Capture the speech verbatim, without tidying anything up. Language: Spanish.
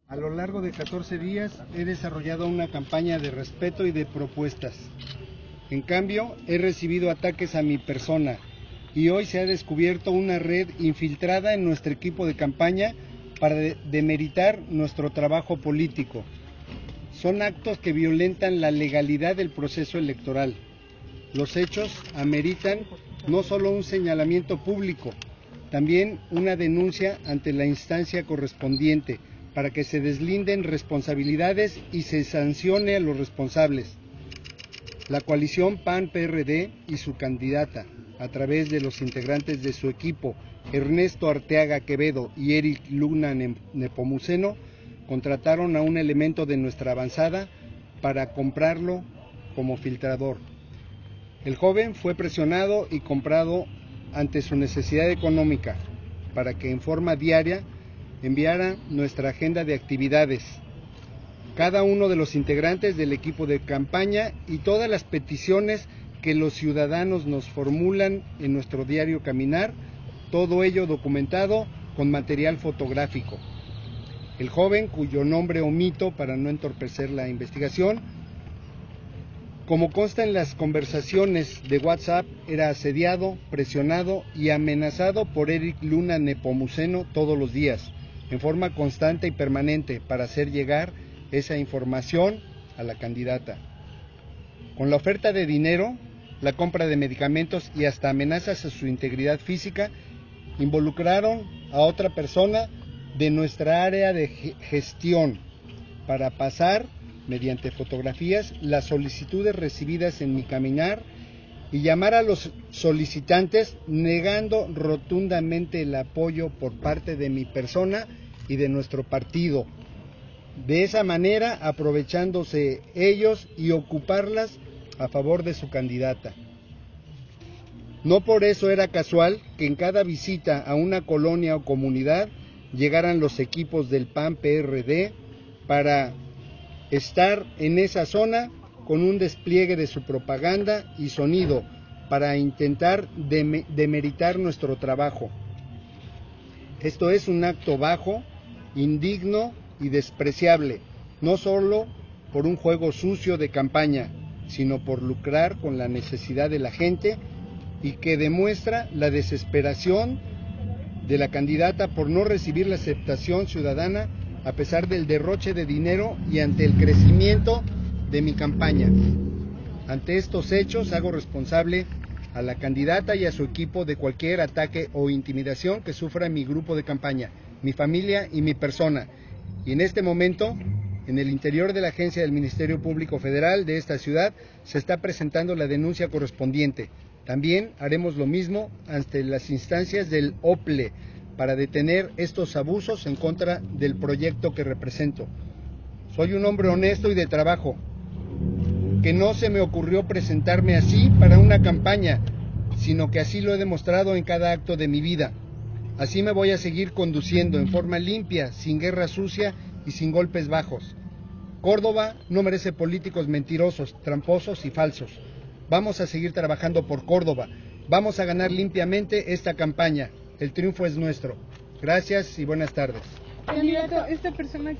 A lo largo de catorce días he desarrollado una campaña de respeto y de propuestas. En cambio, he recibido ataques a mi persona y hoy se ha descubierto una red infiltrada en nuestro equipo de campaña para demeritar nuestro trabajo político. Son actos que violentan la legalidad del proceso electoral. Los hechos ameritan no solo un señalamiento público, también una denuncia ante la instancia correspondiente para que se deslinden responsabilidades y se sancione a los responsables. La coalición P A N-P R D y su candidata, a través de los integrantes de su equipo, Ernesto Arteaga Quevedo y Eric Luna Nepomuceno, contrataron a un elemento de nuestra avanzada para comprarlo como filtrador. El joven fue presionado y comprado ante su necesidad económica para que en forma diaria enviara nuestra agenda de actividades, cada uno de los integrantes del equipo de campaña y todas las peticiones que los ciudadanos nos formulan en nuestro diario caminar, todo ello documentado con material fotográfico. El joven, cuyo nombre omito para no entorpecer la investigación, como consta en las conversaciones de WhatsApp, era asediado, presionado y amenazado por Eric Luna Nepomuceno todos los días, en forma constante y permanente, para hacer llegar esa información a la candidata. Con la oferta de dinero, la compra de medicamentos y hasta amenazas a su integridad física, involucraron a otra persona de nuestra área de gestión para pasar, mediante fotografías, las solicitudes recibidas en mi caminar y llamar a los solicitantes negando rotundamente el apoyo por parte de mi persona y de nuestro partido. De esa manera, aprovechándose ellos y ocuparlas a favor de su candidata. No por eso era casual que en cada visita a una colonia o comunidad llegaran los equipos del P A N-P R D para estar en esa zona con un despliegue de su propaganda y sonido para intentar dem- demeritar nuestro trabajo. Esto es un acto bajo, indigno y despreciable, no solo por un juego sucio de campaña, sino por lucrar con la necesidad de la gente y que demuestra la desesperación de la candidata por no recibir la aceptación ciudadana a pesar del derroche de dinero y ante el crecimiento de mi campaña. Ante estos hechos hago responsable a la candidata y a su equipo de cualquier ataque o intimidación que sufra mi grupo de campaña, mi familia y mi persona. Y en este momento, en el interior de la agencia del Ministerio Público Federal de esta ciudad, se está presentando la denuncia correspondiente. También haremos lo mismo ante las instancias del O P L E para detener estos abusos en contra del proyecto que represento. Soy un hombre honesto y de trabajo, que no se me ocurrió presentarme así para una campaña, sino que así lo he demostrado en cada acto de mi vida. Así me voy a seguir conduciendo en forma limpia, sin guerra sucia y sin golpes bajos. Córdoba no merece políticos mentirosos, tramposos y falsos. Vamos a seguir trabajando por Córdoba. Vamos a ganar limpiamente esta campaña. El triunfo es nuestro. Gracias y buenas tardes. Candidato, esta persona